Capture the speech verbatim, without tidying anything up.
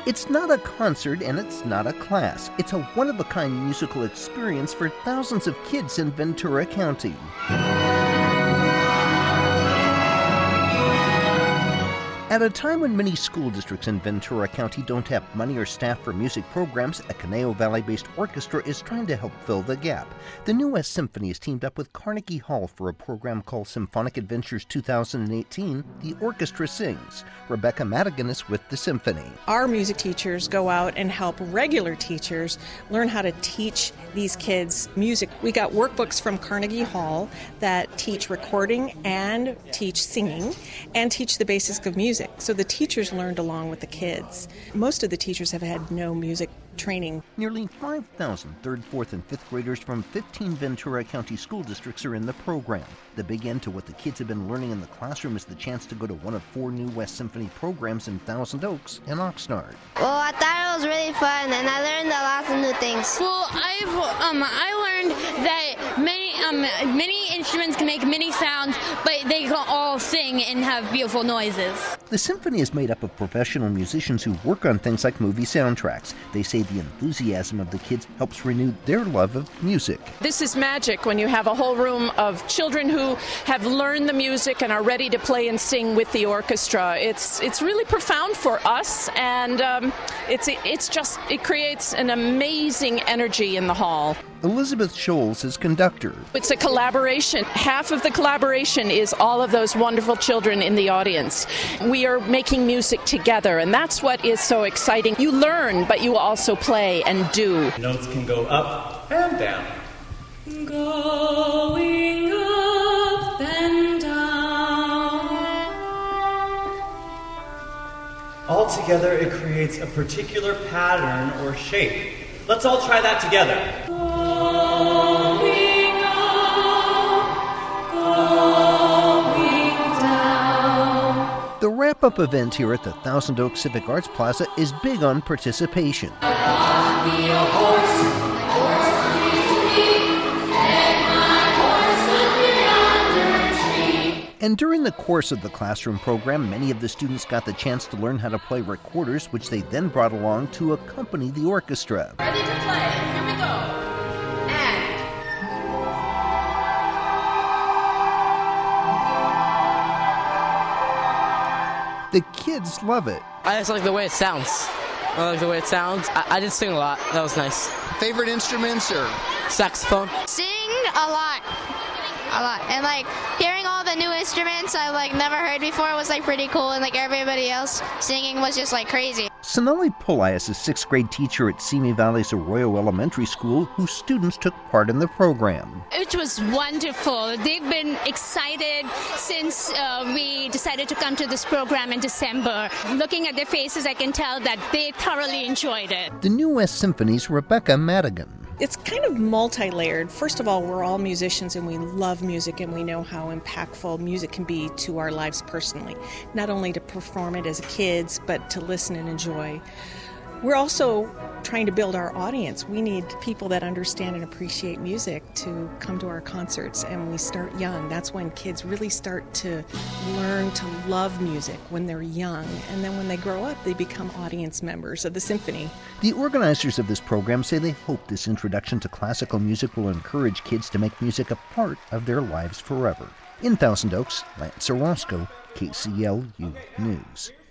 It's not a concert and it's not a class. It's a one-of-a-kind musical experience for thousands of kids in Ventura County. At a time when many school districts in Ventura County don't have money or staff for music programs, a Conejo Valley-based orchestra is trying to help fill the gap. The New West Symphony has teamed up with Carnegie Hall for a program called Symphonic Adventures two thousand eighteen, The Orchestra Sings. Rebecca Madigan is with the symphony. Our music teachers go out and help regular teachers learn how to teach these kids music. We got workbooks from Carnegie Hall that teach recording and teach singing and teach the basics of music. So the teachers learned along with the kids. Most of the teachers have had no music training. Nearly five thousand third, fourth, and fifth graders from fifteen Ventura County school districts are in the program. The big end to what the kids have been learning in the classroom is the chance to go to one of four New West Symphony programs in Thousand Oaks and Oxnard. Well, I thought it was really fun, and I learned a lot of new things. Well, I've um, I learned that many um, many instruments can make many sounds, but they can all sing and have beautiful noises. The symphony is made up of professional musicians who work on things like movie soundtracks. They say the enthusiasm of the kids helps renew their love of music. This is magic when you have a whole room of children who have learned the music and are ready to play and sing with the orchestra. It's it's really profound for us, and um, it's it's just it creates an amazing energy in the hall. Elizabeth Scholes is conductor. It's a collaboration. Half of the collaboration is all of those wonderful children in the audience. We are making music together, and that's what is so exciting. You learn, but you also play and do. Notes can go up and down. Going up and down. Altogether, it creates a particular pattern or shape. Let's all try that together. Going up, going down. The wrap-up event here at the Thousand Oaks Civic Arts Plaza is big on participation. And during the course of the classroom program, many of the students got the chance to learn how to play recorders, which they then brought along to accompany the orchestra. Ready to play. Here we go. And. The kids love it. I just like the way it sounds. I like the way it sounds. I, I did sing a lot. That was nice. Favorite instruments or? Saxophone. Sing a lot. A lot. And like hearing all the new instruments I've like never heard before was like pretty cool, and like everybody else singing was just like crazy. Sonali Pulai is a sixth grade teacher at Simi Valley's Arroyo Elementary School whose students took part in the program. It was wonderful. They've been excited since uh, we decided to come to this program in December. Looking at their faces, I can tell that they thoroughly enjoyed it. The New West Symphony's Rebecca Madigan. It's kind of multi-layered. First of all, we're all musicians and we love music, and we know how impactful music can be to our lives personally. Not only to perform it as kids, but to listen and enjoy. We're also trying to build our audience. We need people that understand and appreciate music to come to our concerts, and we start young. That's when kids really start to learn to love music when they're young, and then when they grow up, they become audience members of the symphony. The organizers of this program say they hope this introduction to classical music will encourage kids to make music a part of their lives forever. In Thousand Oaks, Lance Orozco, K C L U News.